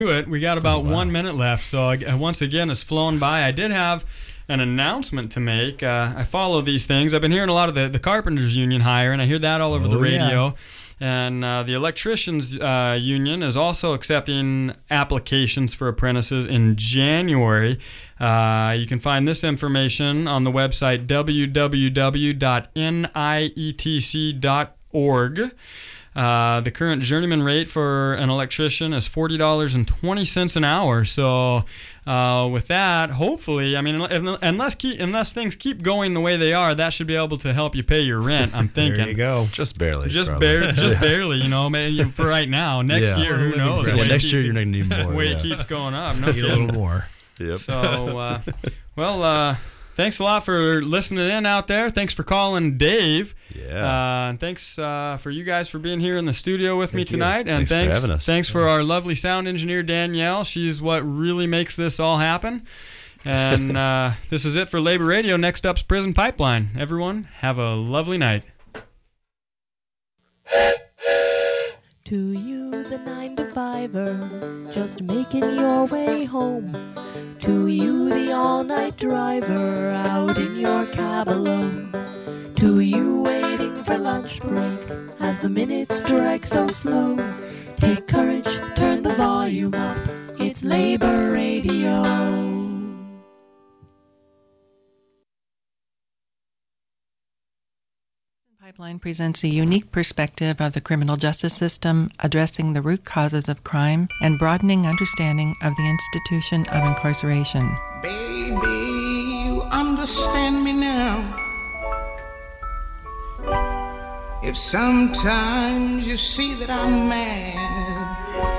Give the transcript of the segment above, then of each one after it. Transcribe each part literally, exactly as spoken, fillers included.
it. We got about Oh, wow. one minute left, so uh, once again, it's flown by. I did have an announcement to make. Uh, I follow these things. I've been hearing a lot of the, the Carpenters Union hire, and I hear that all over Oh, the radio. yeah. And uh, the Electricians uh, Union is also accepting applications for apprentices in January. Uh, you can find this information on the website w w w dot n i e t c dot org. Uh, the current journeyman rate for an electrician is forty dollars and twenty cents an hour. So uh, with that, hopefully, I mean, unless keep, unless things keep going the way they are, that should be able to help you pay your rent, I'm thinking. There you go. Just barely. Just, probably. bar- just barely, you know, maybe for right now. Next Yeah. year, who knows? Yeah, The way next it year keep- you're going to need more. The way yeah. it keeps going up. No Need a kidding. little more. Yep. So, uh, well, uh, thanks a lot for listening in out there. Thanks for calling Dave. Yeah. Uh, and thanks uh, for you guys for being here in the studio with me Thank you. tonight. And Thanks for thanks, having us. thanks for our lovely sound engineer, Danielle. She's what really makes this all happen. And uh, this is it for Labor Radio. Next up's Prison Pipeline. Everyone, have a lovely night. To you, the nine to fiver, just making your way home. To you, the all-night driver, out in your cab alone. To you, waiting for lunch break, as the minutes drag so slow. Take courage, turn the volume up, it's Labor Radio. Pipeline presents a unique perspective of the criminal justice system, addressing the root causes of crime and broadening understanding of the institution of incarceration. Baby, you understand me now. If sometimes you see that I'm mad,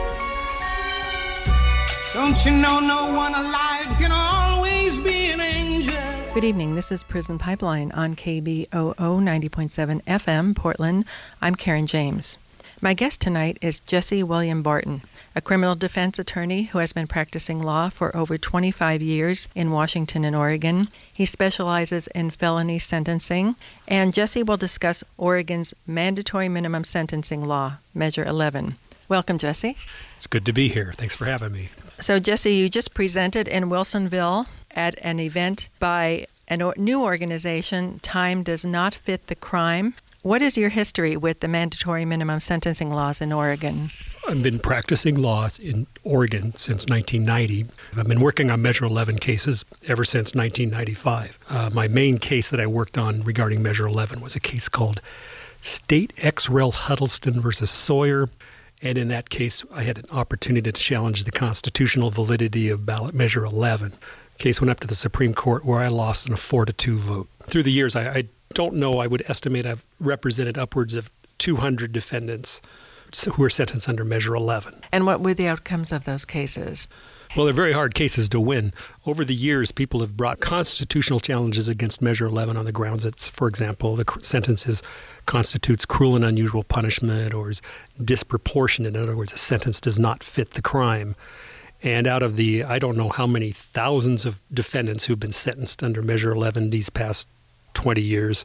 don't you know no one alive can always be an angel? Good evening. This is Prison Pipeline on K B O O ninety point seven F M, Portland. I'm Karen James. My guest tonight is Jesse William Barton, a criminal defense attorney who has been practicing law for over twenty-five years in Washington and Oregon. He specializes in felony sentencing, and Jesse will discuss Oregon's mandatory minimum sentencing law, Measure eleven. Welcome, Jesse. It's good to be here. Thanks for having me. So, Jesse, you just presented in Wilsonville at an event by a o- new organization, Time Does Not Fit the Crime. What is your history with the mandatory minimum sentencing laws in Oregon? I've been practicing law in Oregon since nineteen ninety. I've been working on Measure eleven cases ever since nineteen ninety-five. Uh, my main case that I worked on regarding Measure eleven was a case called State Ex Rel Huddleston versus Sawyer. And in that case, I had an opportunity to challenge the constitutional validity of ballot Measure eleven. The case went up to the Supreme Court, where I lost in a four to two vote. Through the years, I, I don't know, I would estimate I've represented upwards of two hundred defendants who were sentenced under Measure eleven. And what were the outcomes of those cases? Well, they're very hard cases to win. Over the years, people have brought constitutional challenges against Measure eleven on the grounds that, for example, the sentence is, constitutes cruel and unusual punishment or is disproportionate. In other words, a sentence does not fit the crime. And out of the, I don't know how many thousands of defendants who've been sentenced under Measure eleven these past twenty years,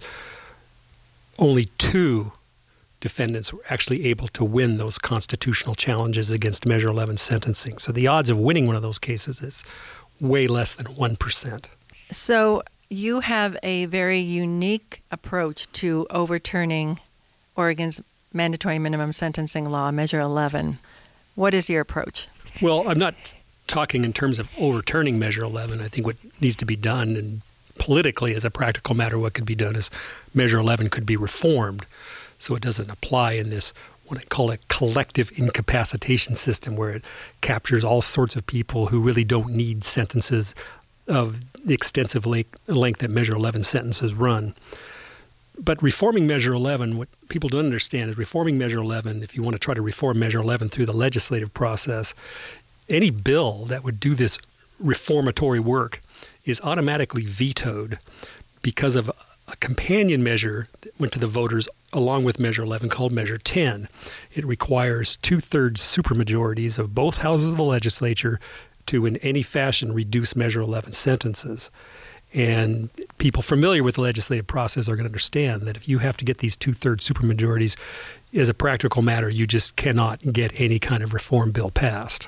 only two defendants were actually able to win those constitutional challenges against Measure eleven sentencing. So the odds of winning one of those cases is way less than one percent. So you have a very unique approach to overturning Oregon's mandatory minimum sentencing law, Measure eleven. What is your approach? Well, I'm not talking in terms of overturning Measure eleven. I think what needs to be done, and politically as a practical matter, what could be done is Measure eleven could be reformed so it doesn't apply in this, what I call a collective incapacitation system, where it captures all sorts of people who really don't need sentences of the extensive length that Measure eleven sentences run. But reforming Measure eleven, what people don't understand is reforming Measure eleven, if you want to try to reform Measure eleven through the legislative process, any bill that would do this reformatory work is automatically vetoed because of a companion measure that went to the voters along with Measure eleven called Measure ten. It requires two-thirds supermajorities of both houses of the legislature to in any fashion reduce Measure eleven sentences. And people familiar with the legislative process are going to understand that if you have to get these two-thirds supermajorities, as a practical matter, you just cannot get any kind of reform bill passed.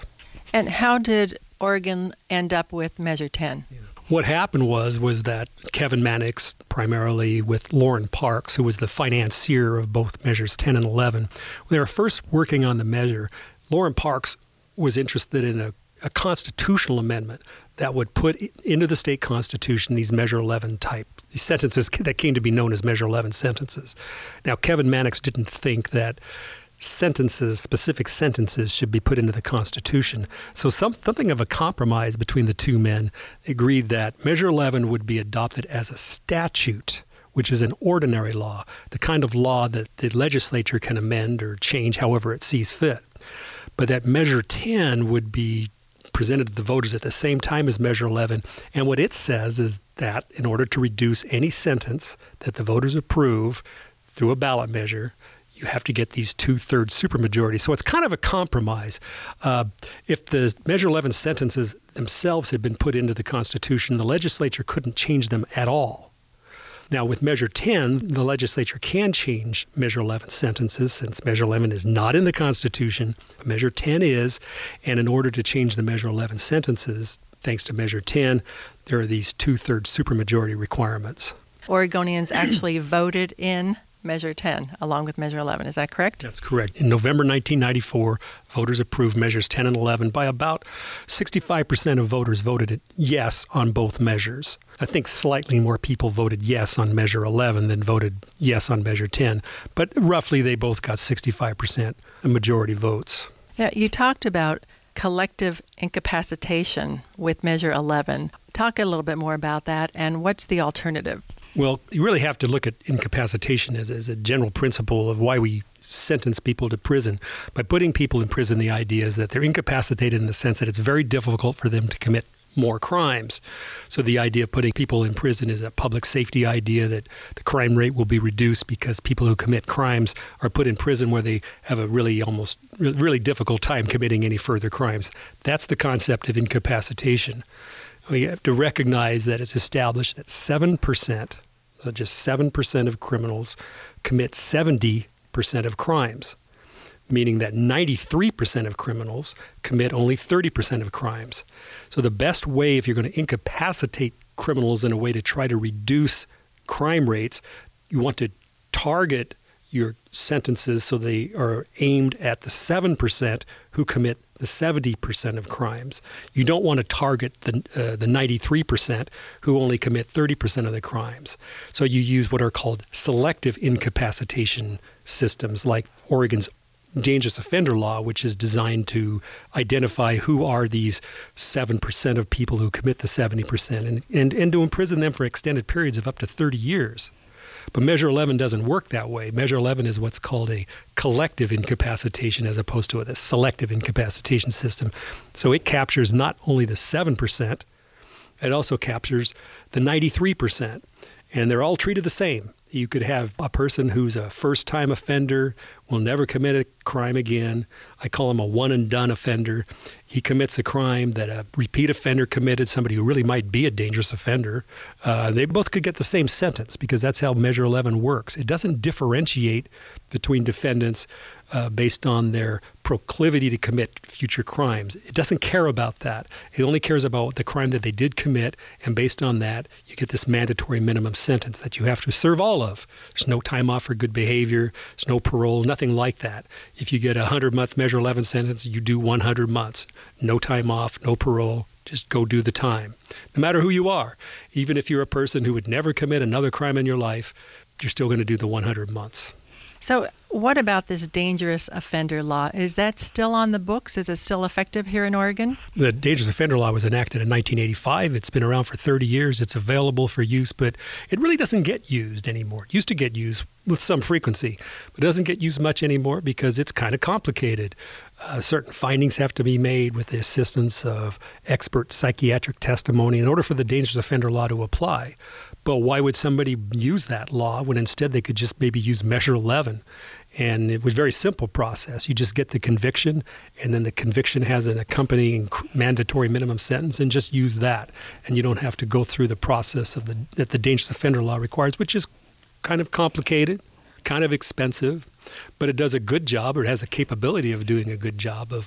And how did Oregon end up with Measure ten? What happened was was that Kevin Mannix, primarily with Lauren Parks, who was the financier of both Measures ten and eleven, when they were first working on the measure, Lauren Parks was interested in a, a constitutional amendment that would put into the state constitution these Measure eleven type, these sentences that came to be known as Measure eleven sentences. Now, Kevin Mannix didn't think that sentences, specific sentences, should be put into the Constitution. So some, something of a compromise between the two men agreed that Measure eleven would be adopted as a statute, which is an ordinary law, the kind of law that the legislature can amend or change however it sees fit. But that Measure ten would be presented to the voters at the same time as Measure eleven. And what it says is that in order to reduce any sentence that the voters approve through a ballot measure, you have to get these two-thirds supermajority. So it's kind of a compromise. Uh, if the Measure eleven sentences themselves had been put into the Constitution, the legislature couldn't change them at all. Now, with Measure ten, the legislature can change Measure eleven sentences, since Measure eleven is not in the Constitution, but Measure ten is. And in order to change the Measure eleven sentences, thanks to Measure ten, there are these two-thirds supermajority requirements. Oregonians actually voted in Measure ten, along with Measure eleven. Is that correct? That's correct. In November nineteen ninety-four, voters approved Measures ten and eleven. By about sixty-five percent of voters voted yes on both measures. I think slightly more people voted yes on Measure eleven than voted yes on Measure ten. But roughly, they both got sixty-five percent majority votes. Yeah, you talked about collective incapacitation with Measure eleven. Talk a little bit more about that, and what's the alternative? Well, you really have to look at incapacitation as, as a general principle of why we sentence people to prison. By putting people in prison, the idea is that they're incapacitated in the sense that it's very difficult for them to commit more crimes. So the idea of putting people in prison is a public safety idea that the crime rate will be reduced because people who commit crimes are put in prison where they have a really almost really difficult time committing any further crimes. That's the concept of incapacitation. We have to recognize that it's established that seven percent, so just seven percent of criminals commit seventy percent of crimes, meaning that ninety-three percent of criminals commit only thirty percent of crimes. So the best way, if you're going to incapacitate criminals in a way to try to reduce crime rates, you want to target your sentences so they are aimed at the seven percent who commit the seventy percent of crimes. You don't want to target the uh, the ninety-three percent who only commit thirty percent of the crimes. So you use what are called selective incapacitation systems, like Oregon's dangerous offender law, which is designed to identify who are these seven percent of people who commit the seventy percent and, and, and to imprison them for extended periods of up to thirty years. But Measure eleven doesn't work that way. Measure eleven is what's called a collective incapacitation as opposed to a selective incapacitation system. So it captures not only the seven percent, it also captures the ninety-three percent. And they're all treated the same. You could have a person who's a first-time offender, will never commit a crime again. I call him a one-and-done offender. He commits a crime that a repeat offender committed, somebody who really might be a dangerous offender. Uh, they both could get the same sentence because that's how Measure eleven works. It doesn't differentiate between defendants uh, based on their proclivity to commit future crimes. It doesn't care about that. It only cares about the crime that they did commit, and based on that, you get this mandatory minimum sentence that you have to serve all of. There's no time off for good behavior. There's no parole, nothing like that. If you get a one hundred month Measure eleven sentence, you do one hundred months. No time off, no parole. Just go do the time. No matter who you are, even if you're a person who would never commit another crime in your life, you're still going to do the one hundred months. So what about this dangerous offender law? Is that still on the books? Is it still effective here in Oregon? The dangerous offender law was enacted in nineteen eighty-five. It's been around for thirty years. It's available for use, but it really doesn't get used anymore. It used to get used with some frequency, but it doesn't get used much anymore because it's kind of complicated. Uh, certain findings have to be made with the assistance of expert psychiatric testimony in order for the dangerous offender law to apply. But why would somebody use that law when instead they could just maybe use Measure eleven? And it was a very simple process. You just get the conviction, and then the conviction has an accompanying mandatory minimum sentence, and just use that. And you don't have to go through the process of the that the dangerous offender law requires, which is kind of complicated, kind of expensive, but it does a good job, or it has a capability of doing a good job of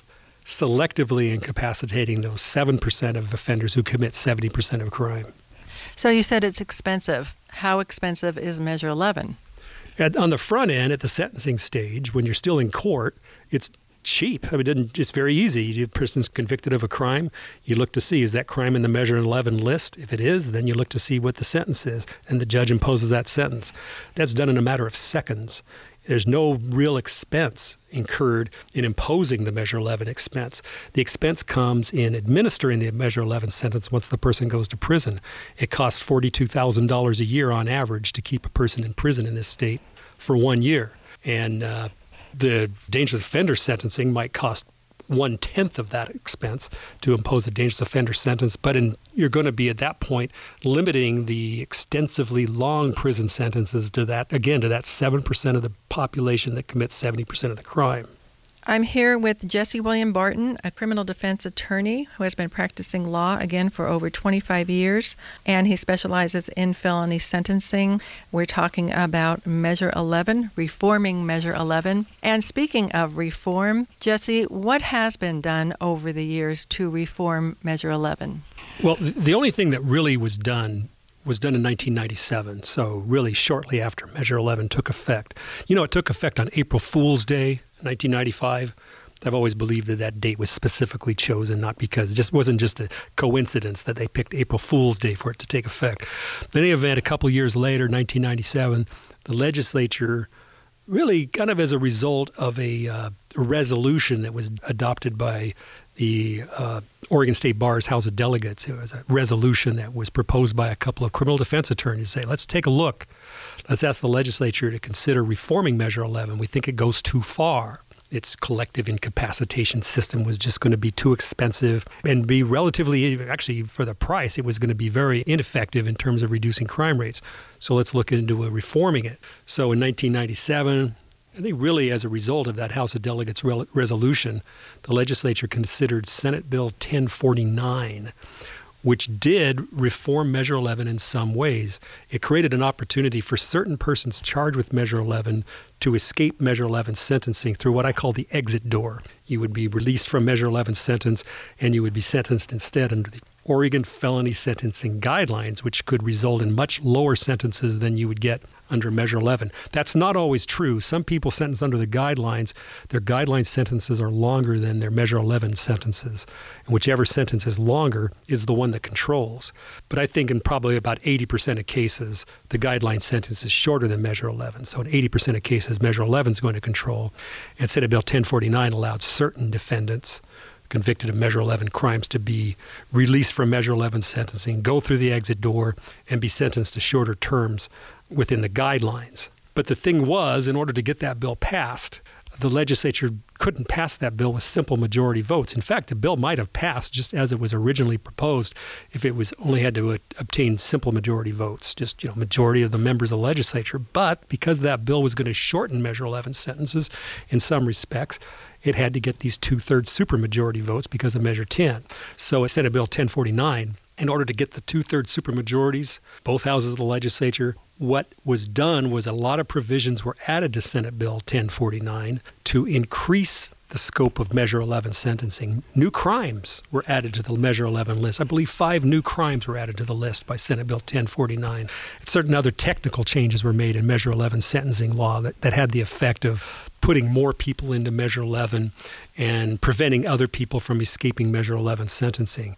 selectively incapacitating those seven percent of offenders who commit seventy percent of crime. So you said it's expensive. How expensive is Measure eleven? At, on the front end, at the sentencing stage, when you're still in court, it's cheap. I mean, it doesn't, it's very easy. The person's convicted of a crime. You look to see, is that crime in the Measure eleven list? If it is, then you look to see what the sentence is, and the judge imposes that sentence. That's done in a matter of seconds. There's no real expense incurred in imposing the Measure eleven expense. The expense comes in administering the Measure eleven sentence once the person goes to prison. It costs forty-two thousand dollars a year on average to keep a person in prison in this state for one year. And uh, the dangerous offender sentencing might cost one-tenth of that expense to impose a dangerous offender sentence, but in, you're going to be at that point limiting the extensively long prison sentences to that, again, to that seven percent of the population that commits seventy percent of the crime. I'm here with Jesse William Barton, a criminal defense attorney who has been practicing law, again, for over twenty-five years, and he specializes in felony sentencing. We're talking about Measure eleven, reforming Measure eleven. And speaking of reform, Jesse, what has been done over the years to reform Measure eleven? Well, the only thing that really was done was done in nineteen ninety-seven, so really shortly after Measure eleven took effect. You know, it took effect on April Fool's Day, nineteen ninety-five. I've always believed that that date was specifically chosen, not because it just wasn't just a coincidence that they picked April Fool's Day for it to take effect. In any event, a couple years later, nineteen ninety-seven, the legislature, really kind of as a result of a, uh, a resolution that was adopted by the uh, Oregon State Bar's House of Delegates. It was a resolution that was proposed by a couple of criminal defense attorneys. Say, let's take a look. Let's ask the legislature to consider reforming Measure eleven. We think it goes too far. Its collective incapacitation system was just going to be too expensive and be relatively, actually for the price, it was going to be very ineffective in terms of reducing crime rates. So let's look into reforming it. So in nineteen ninety-seven, I think really as a result of that House of Delegates re- resolution, the legislature considered Senate Bill ten forty-nine, which did reform Measure eleven in some ways. It created an opportunity for certain persons charged with Measure eleven to escape Measure eleven sentencing through what I call the exit door. You would be released from Measure eleven sentence, and you would be sentenced instead under the Oregon Felony Sentencing Guidelines, which could result in much lower sentences than you would get under Measure eleven. That's not always true. Some people sentenced under the guidelines, their guideline sentences are longer than their Measure eleven sentences. And whichever sentence is longer is the one that controls. But I think in probably about eighty percent of cases, the guideline sentence is shorter than Measure eleven. So in eighty percent of cases, Measure eleven is going to control. And Senate Bill ten forty-nine allowed certain defendants convicted of Measure eleven crimes to be released from Measure eleven sentencing, go through the exit door, and be sentenced to shorter terms within the guidelines. But the thing was, in order to get that bill passed, the legislature couldn't pass that bill with simple majority votes. In fact, the bill might have passed just as it was originally proposed if it was only had to uh, obtain simple majority votes, just, you know, majority of the members of the legislature. But because that bill was going to shorten Measure eleven sentences in some respects, it had to get these two-thirds supermajority votes because of Measure ten. So Senate Bill ten forty-nine, in order to get the two-thirds supermajorities, both houses of the legislature, what was done was a lot of provisions were added to Senate Bill ten forty-nine to increase the scope of Measure eleven sentencing. New crimes were added to the Measure eleven list. I believe five new crimes were added to the list by Senate Bill ten forty-nine. Certain other technical changes were made in Measure eleven sentencing law that, that had the effect of putting more people into Measure eleven and preventing other people from escaping Measure eleven sentencing.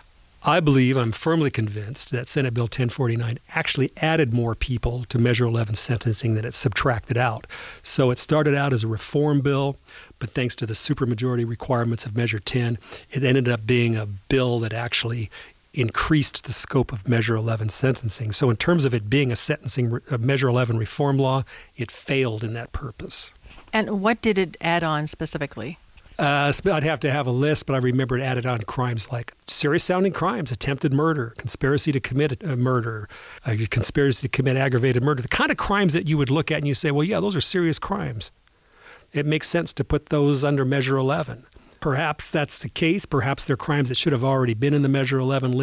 I believe, I'm firmly convinced, that Senate Bill ten forty-nine actually added more people to Measure eleven sentencing than it subtracted out. So it started out as a reform bill, but thanks to the supermajority requirements of Measure ten, it ended up being a bill that actually increased the scope of Measure eleven sentencing. So in terms of it being a sentencing, a Measure eleven reform law, it failed in that purpose. And what did it add on specifically? Uh, I'd have to have a list, but I remember it added on crimes like serious-sounding crimes, attempted murder, conspiracy to commit a murder, uh, conspiracy to commit aggravated murder, the kind of crimes that you would look at and you say, well, yeah, those are serious crimes. It makes sense to put those under Measure eleven. Perhaps that's the case. Perhaps they're crimes that should have already been in the Measure eleven list.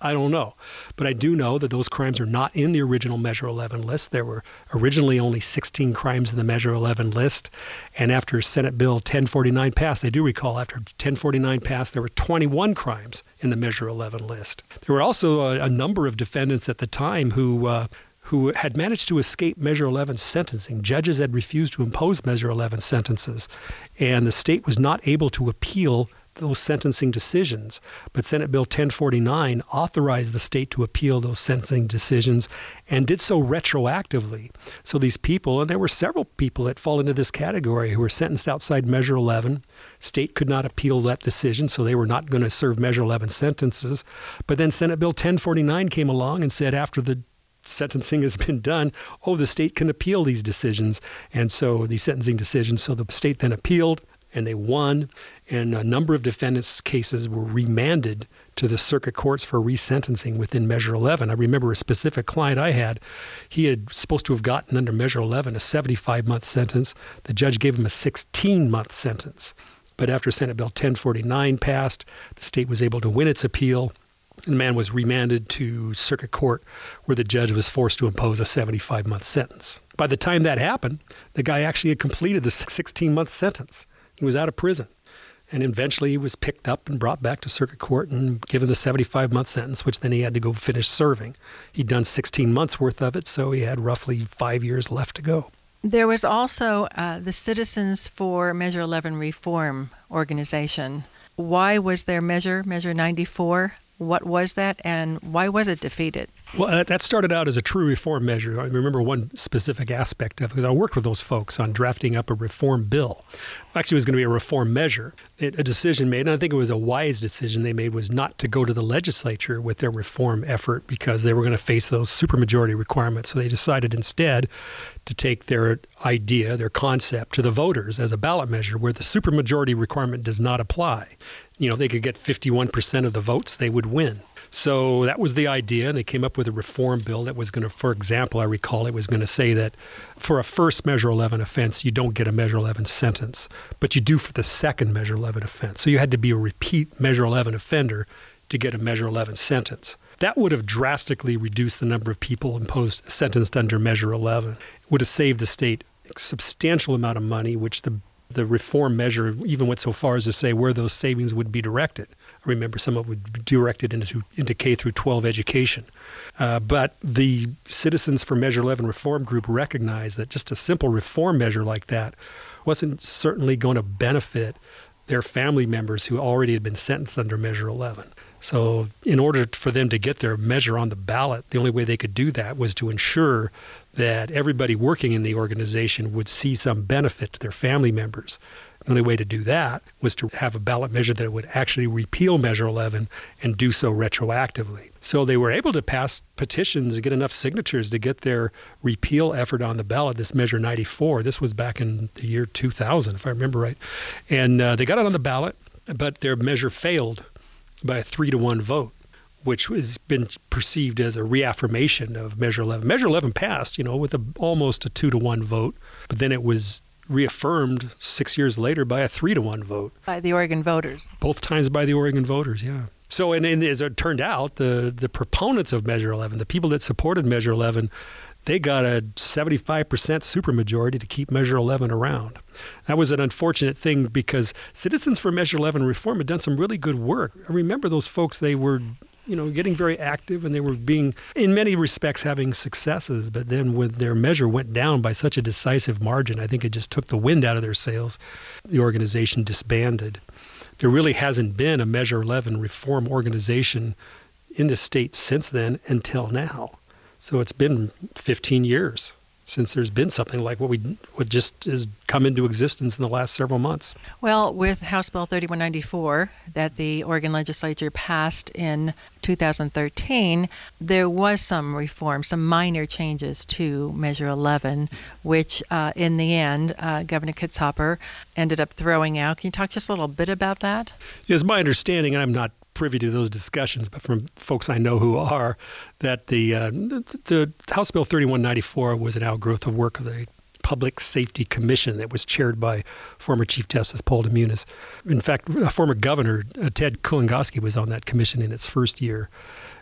I don't know. But I do know that those crimes are not in the original Measure eleven list. There were originally only sixteen crimes in the Measure eleven list. And after Senate Bill ten forty-nine passed, I do recall after ten forty-nine passed, there were twenty-one crimes in the Measure eleven list. There were also a, a number of defendants at the time who uh, who had managed to escape Measure eleven sentencing. Judges had refused to impose Measure eleven sentences, and the state was not able to appeal those sentencing decisions. But Senate Bill ten forty-nine authorized the state to appeal those sentencing decisions and did so retroactively. So these people, and there were several people that fall into this category who were sentenced outside Measure eleven. State could not appeal that decision, so they were not going to serve Measure eleven sentences. But then Senate Bill ten forty-nine came along and said after the sentencing has been done, oh, the state can appeal these decisions. And so these sentencing decisions, so the state then appealed and they won. And a number of defendants' cases were remanded to the circuit courts for resentencing within Measure eleven. I remember a specific client I had. He had supposed to have gotten under Measure eleven a seventy-five month sentence. The judge gave him a sixteen month sentence. But after Senate Bill ten forty-nine passed, the state was able to win its appeal. The man was remanded to circuit court where the judge was forced to impose a seventy-five month sentence. By the time that happened, the guy actually had completed the sixteen month sentence. He was out of prison. And eventually he was picked up and brought back to circuit court and given the seventy-five month sentence, which then he had to go finish serving. He'd done sixteen months worth of it, so he had roughly five years left to go. There was also uh, the Citizens for Measure eleven Reform organization. Why was there Measure, Measure ninety-four? What was that, and why was it defeated? Well, that started out as a true reform measure. I remember one specific aspect of it, because I worked with those folks on drafting up a reform bill. Actually, it was going to be a reform measure. It, a decision made, and I think it was a wise decision they made, was not to go to the legislature with their reform effort because they were going to face those supermajority requirements. So they decided instead to take their idea, their concept, to the voters as a ballot measure where the supermajority requirement does not apply. You know, they could get fifty-one percent of the votes, they would win. So that was the idea, and they came up with a reform bill that was going to, for example, I recall it was going to say that for a first Measure eleven offense, you don't get a Measure eleven sentence, but you do for the second Measure eleven offense. So you had to be a repeat Measure eleven offender to get a Measure eleven sentence. That would have drastically reduced the number of people imposed sentenced under Measure eleven. It would have saved the state a substantial amount of money, which the the reform measure even went so far as to say where those savings would be directed. I remember some of it would be directed into, into K through twelve education. Uh, but the Citizens for Measure eleven Reform Group recognized that just a simple reform measure like that wasn't certainly going to benefit their family members who already had been sentenced under Measure eleven. So in order for them to get their measure on the ballot, the only way they could do that was to ensure that everybody working in the organization would see some benefit to their family members. The only way to do that was to have a ballot measure that would actually repeal Measure eleven and do so retroactively. So they were able to pass petitions and get enough signatures to get their repeal effort on the ballot, this Measure ninety-four. This was back in the year two thousand, if I remember right. And uh, they got it on the ballot, but their measure failed by a three to one vote, which has been perceived as a reaffirmation of Measure eleven. Measure eleven passed, you know, with a, almost a two to one vote, but then it was reaffirmed six years later by a three to one vote. By the Oregon voters. Both times by the Oregon voters, yeah. So, and, and as it turned out, the, the proponents of Measure eleven, the people that supported Measure eleven, they got a seventy-five percent supermajority to keep Measure eleven around. That was an unfortunate thing because Citizens for Measure eleven Reform had done some really good work. I remember those folks, they were, you know, getting very active and they were being, in many respects, having successes. But then when their measure went down by such a decisive margin, I think it just took the wind out of their sails. The organization disbanded. There really hasn't been a Measure eleven reform organization in the state since then until now. So it's been fifteen years since there's been something like what we what just has come into existence in the last several months. Well, with House Bill thirty-one ninety-four that the Oregon legislature passed in two thousand thirteen, there was some reform, some minor changes to Measure eleven, which uh, in the end, uh, Governor Kitzhaber ended up throwing out. Can you talk just a little bit about that? It's my understanding, and I'm not privy to those discussions, but from folks I know who are, that the uh, the House Bill thirty-one ninety-four was an outgrowth of work of the Public Safety Commission that was chaired by former Chief Justice Paul Demunis. In fact, former Governor uh, Ted Kulongoski was on that commission in its first year.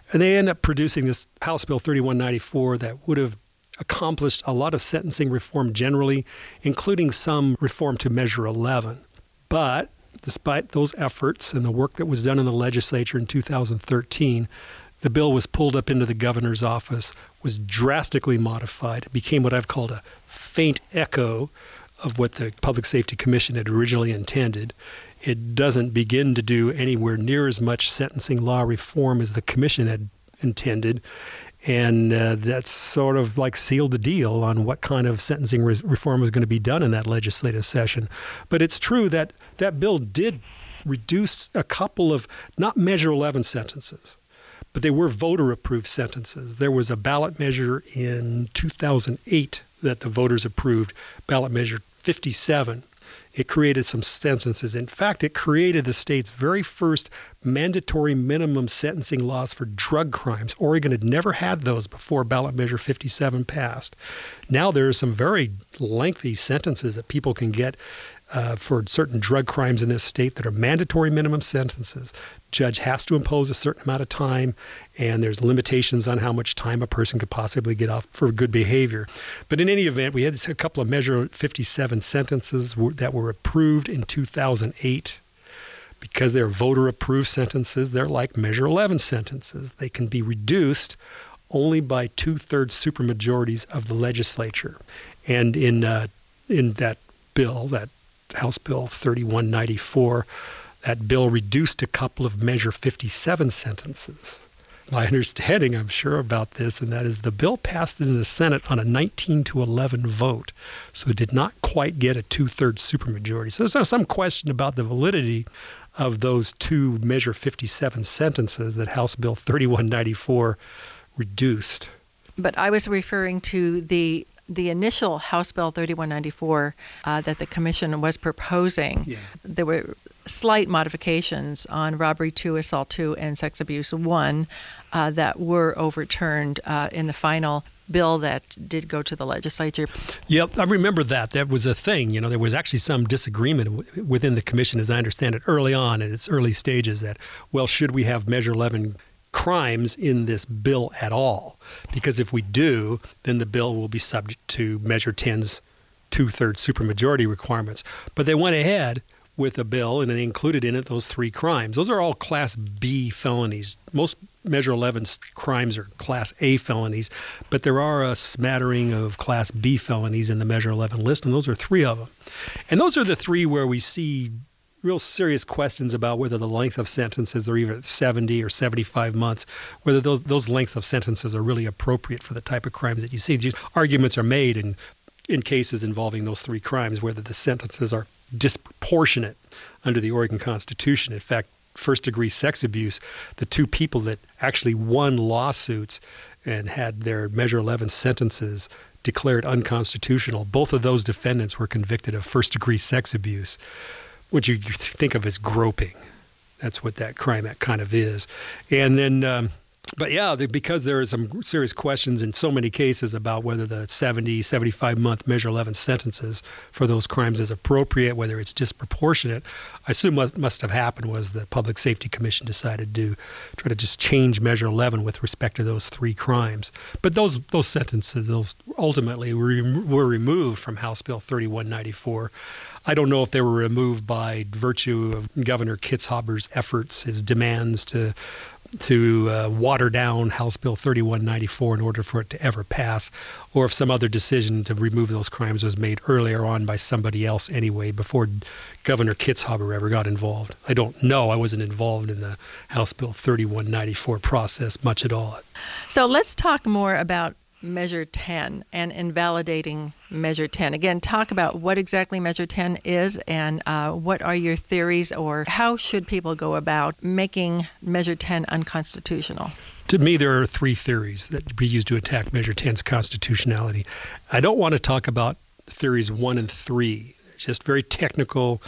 And they end up producing this House Bill thirty-one ninety-four that would have accomplished a lot of sentencing reform generally, including some reform to Measure eleven. But despite those efforts and the work that was done in the legislature in two thousand thirteen, the bill was pulled up into the governor's office, was drastically modified. It became what I've called a faint echo of what the Public Safety Commission had originally intended. It doesn't begin to do anywhere near as much sentencing law reform as the commission had intended. And uh, that's sort of like sealed the deal on what kind of sentencing re- reform was going to be done in that legislative session. But it's true that that bill did reduce a couple of, not Measure eleven sentences, but they were voter-approved sentences. There was a ballot measure in two thousand eight that the voters approved, ballot measure fifty-seven. It created some sentences. In fact, it created the state's very first mandatory minimum sentencing laws for drug crimes. Oregon had never had those before ballot measure fifty-seven passed. Now there are some very lengthy sentences that people can get uh, for certain drug crimes in this state that are mandatory minimum sentences. Judge has to impose a certain amount of time, and there's limitations on how much time a person could possibly get off for good behavior. But in any event, we had a couple of Measure fifty-seven sentences that were approved in two thousand eight. Because they're voter-approved sentences, they're like Measure eleven sentences. They can be reduced only by two-thirds supermajorities of the legislature. And in uh, in that bill, that House Bill thirty-one ninety-four, that bill reduced a couple of Measure fifty-seven sentences. My understanding, I'm sure, about this, and that is the bill passed in the Senate on a nineteen to eleven vote, so it did not quite get a two-thirds supermajority. So there's some question about the validity of those two Measure fifty-seven sentences that House Bill thirty-one ninety-four reduced. But I was referring to the the initial House Bill thirty-one ninety-four uh, that the commission was proposing. Yeah. There were slight modifications on robbery two, assault two, and sex abuse one uh, that were overturned uh, in the final bill that did go to the legislature. Yep, I remember that. That was a thing. You know, there was actually some disagreement w- within the commission, as I understand it, early on in its early stages that, well, should we have Measure eleven crimes in this bill at all? Because if we do, then the bill will be subject to Measure ten's two-thirds supermajority requirements. But they went ahead with a bill, and they included in it those three crimes. Those are all Class B felonies. Most Measure eleven's crimes are Class A felonies, but there are a smattering of Class B felonies in the Measure eleven list, and those are three of them. And those are the three where we see real serious questions about whether the length of sentences are either seventy or seventy-five months, whether those those length of sentences are really appropriate for the type of crimes that you see. These arguments are made in, in cases involving those three crimes, whether the sentences are disproportionate under the Oregon Constitution. In fact, first-degree sex abuse, the two people that actually won lawsuits and had their Measure eleven sentences declared unconstitutional, both of those defendants were convicted of first-degree sex abuse, which you think of as groping. That's what that crime act kind of is. And then, um, but yeah, the, because there are some serious questions in so many cases about whether the seventy, seventy-five month Measure eleven sentences for those crimes is appropriate, whether it's disproportionate, I assume what must have happened was the Public Safety Commission decided to try to just change Measure eleven with respect to those three crimes. But those those sentences, those ultimately were, were removed from House Bill thirty-one ninety-four. I don't know if they were removed by virtue of Governor Kitzhaber's efforts, his demands to to uh, water down House Bill thirty-one ninety-four in order for it to ever pass, or if some other decision to remove those crimes was made earlier on by somebody else anyway, before Governor Kitzhaber ever got involved. I don't know. I wasn't involved in the House Bill thirty-one ninety-four process much at all. So let's talk more about Measure ten and invalidating Measure ten. Again, talk about what exactly Measure ten is and uh, what are your theories, or how should people go about making Measure ten unconstitutional? To me, there are three theories that be used to attack Measure ten's constitutionality. I don't want to talk about theories one and three. They're just very technical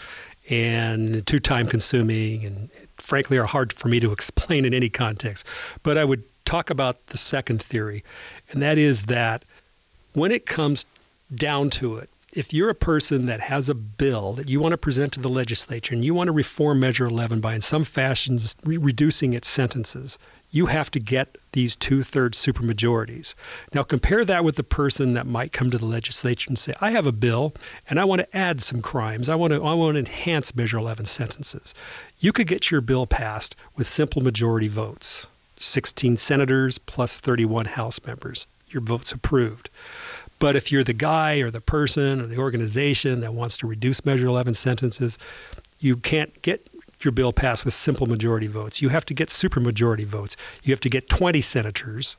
and too time-consuming and frankly are hard for me to explain in any context. But I would talk about the second theory, and that is that when it comes down to it, if you're a person that has a bill that you want to present to the legislature and you want to reform Measure eleven by in some fashions re- reducing its sentences, you have to get these two-thirds supermajorities. Now compare that with the person that might come to the legislature and say, I have a bill and I want to add some crimes. I want to I want to enhance Measure eleven sentences. You could get your bill passed with simple majority votes, sixteen senators plus thirty-one House members. Your vote's approved. But if you're the guy or the person or the organization that wants to reduce Measure eleven sentences, you can't get your bill passed with simple majority votes. You have to get supermajority votes. You have to get twenty senators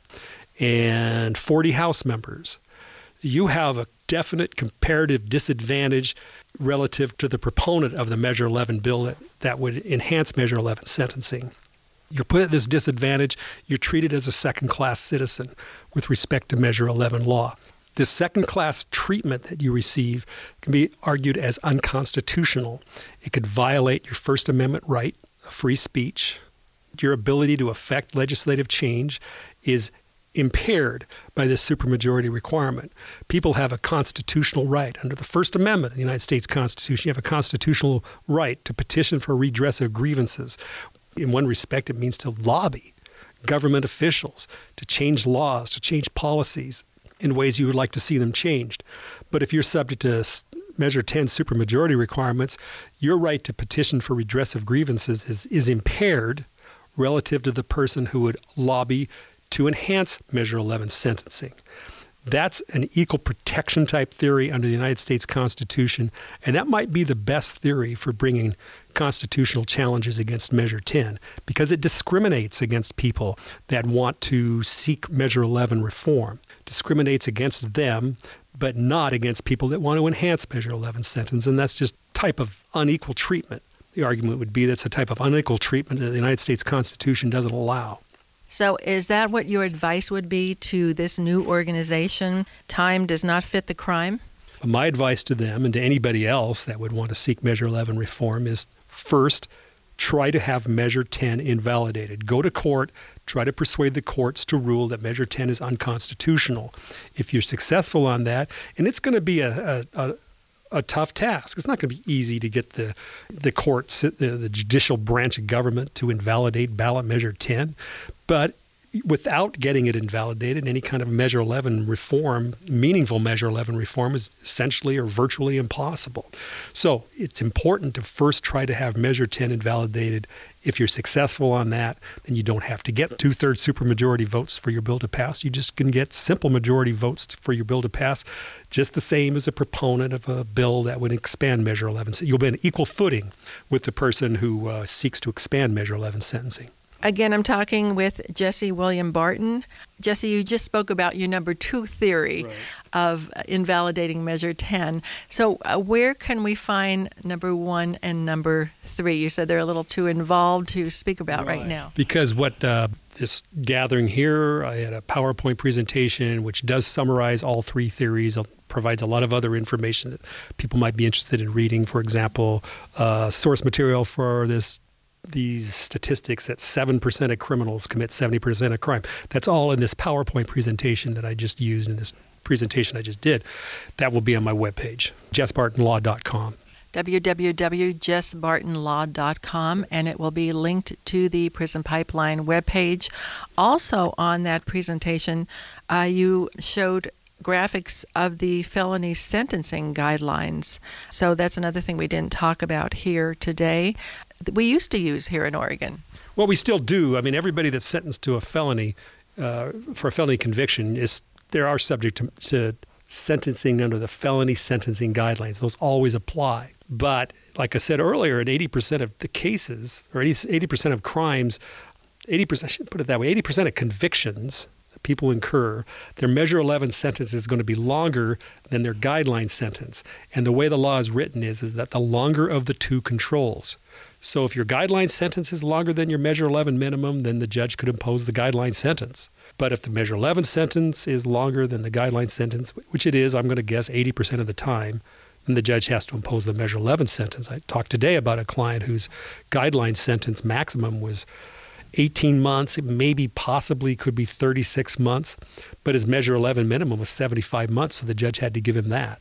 and forty House members. You have a definite comparative disadvantage relative to the proponent of the Measure eleven bill that, that would enhance Measure eleven sentencing. You're put at this disadvantage. You're treated as a second-class citizen with respect to Measure eleven law. This second-class treatment that you receive can be argued as unconstitutional. It could violate your First Amendment right of free speech. Your ability to affect legislative change is impaired by this supermajority requirement. People have a constitutional right. Under the First Amendment of the United States Constitution, you have a constitutional right to petition for redress of grievances. In one respect, it means to lobby government officials to change laws, to change policies in ways you would like to see them changed. But if you're subject to Measure ten supermajority requirements, your right to petition for redress of grievances is, is impaired relative to the person who would lobby to enhance Measure eleven sentencing. That's an equal protection type theory under the United States Constitution, and that might be the best theory for bringing constitutional challenges against Measure ten, because it discriminates against people that want to seek Measure eleven reform. Discriminates against them, but not against people that want to enhance Measure eleven sentence, and that's just type of unequal treatment. The argument would be that's a type of unequal treatment that the United States Constitution doesn't allow. So is that what your advice would be to this new organization? Time does not fit the crime? My advice to them and to anybody else that would want to seek Measure eleven reform is first, try to have Measure ten invalidated. Go to court, try to persuade the courts to rule that Measure ten is unconstitutional. If you're successful on that, and it's going to be a, a, a, a tough task. It's not going to be easy to get the, the courts, the, the judicial branch of government to invalidate ballot Measure ten, but without getting it invalidated, any kind of Measure eleven reform, meaningful Measure eleven reform is essentially or virtually impossible. So it's important to first try to have Measure ten invalidated. If you're successful on that, then you don't have to get two-thirds supermajority votes for your bill to pass. You just can get simple majority votes for your bill to pass, just the same as a proponent of a bill that would expand Measure eleven. So you'll be on equal footing with the person who uh, seeks to expand Measure eleven sentencing. Again, I'm talking with Jesse William Barton. Jesse, you just spoke about your number two theory right. of invalidating Measure ten. So uh, where can we find number one and number three? You said they're a little too involved to speak about right, right now. Because what uh, this gathering here, I had a PowerPoint presentation which does summarize all three theories, provides a lot of other information that people might be interested in reading. For example, uh, source material for this these statistics that seven percent of criminals commit seventy percent of crime. That's all in this PowerPoint presentation that I just used in this presentation I just did. That will be on my webpage, jess barton law dot com. w w w dot jess barton law dot com, and it will be linked to the Prison Pipeline webpage. Also on that presentation, uh, you showed graphics of the felony sentencing guidelines. So that's another thing we didn't talk about here today. We used to use here in Oregon. Well, we still do. I mean, everybody that's sentenced to a felony, uh, for a felony conviction, is they are subject to, to sentencing under the felony sentencing guidelines. Those always apply. But like I said earlier, in eighty percent of the cases, or eighty percent of crimes, eighty percent, I should put it that way, eighty percent of convictions that people incur, their Measure eleven sentence is going to be longer than their guideline sentence. And the way the law is written is, is that the longer of the two controls. So if your guideline sentence is longer than your Measure eleven minimum, then the judge could impose the guideline sentence. But if the Measure eleven sentence is longer than the guideline sentence, which it is, I'm going to guess eighty percent of the time, then the judge has to impose the Measure eleven sentence. I talked today about a client whose guideline sentence maximum was eighteen months, it maybe possibly could be thirty-six months, but his Measure eleven minimum was seventy-five months, so the judge had to give him that.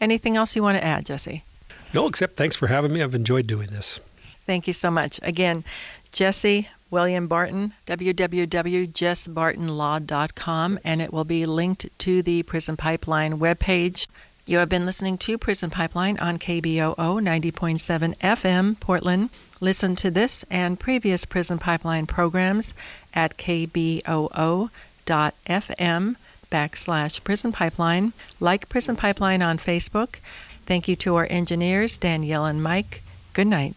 Anything else you want to add, Jesse? No, except thanks for having me. I've enjoyed doing this. Thank you so much. Again, Jesse William Barton, w w w dot jess barton law dot com, and it will be linked to the Prison Pipeline webpage. You have been listening to Prison Pipeline on K B O O ninety point seven F M, Portland. Listen to this and previous Prison Pipeline programs at kboo dot fm backslash Prison Pipeline. Like Prison Pipeline on Facebook. Thank you to our engineers, Danielle and Mike. Good night.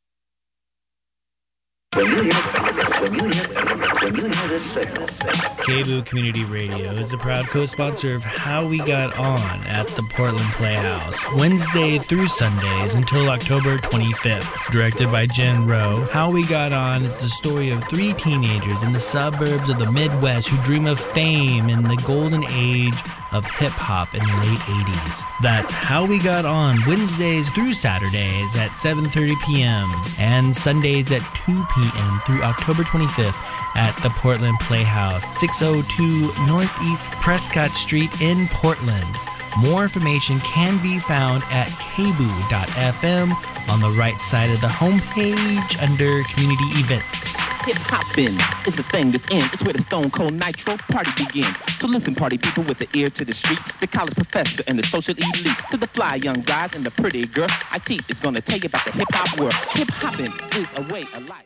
When you hear, when you hear, when you hear this signal, K B O O Community Radio is a proud co-sponsor of How We Got On at the Portland Playhouse, Wednesday through Sundays until October twenty-fifth. Directed by Jen Rowe, How We Got On is the story of three teenagers in the suburbs of the Midwest who dream of fame in the golden age of hip-hop in the late eighties. That's How We Got On, Wednesdays through Saturdays at seven thirty p.m. and Sundays at two p.m. through October twenty-fifth at the Portland Playhouse, six oh two Northeast Prescott Street in Portland. More information can be found at k b o o dot f m on the right side of the homepage under Community Events. Hip hopping is the thing that's in. It's where the Stone Cold Nitro party begins. So listen, party people with the ear to the street, the college professor and the social elite, to the fly young guys and the pretty girl. I teach is gonna tell you about the hip hop world. Hip hopping is a way of life.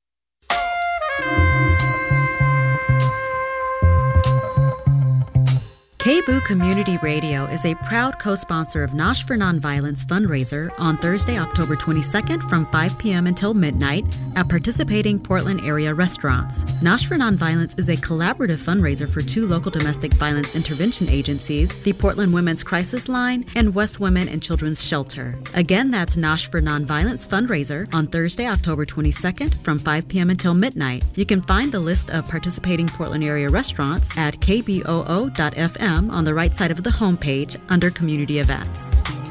K B O O Community Radio is a proud co-sponsor of Nosh for Nonviolence fundraiser on Thursday, October twenty-second from five p.m. until midnight at participating Portland area restaurants. Nosh for Nonviolence is a collaborative fundraiser for two local domestic violence intervention agencies, the Portland Women's Crisis Line and West Women and Children's Shelter. Again, that's Nosh for Nonviolence fundraiser on Thursday, October twenty-second from five p.m. until midnight. You can find the list of participating Portland area restaurants at k b o o dot f m on the right side of the homepage under Community Events.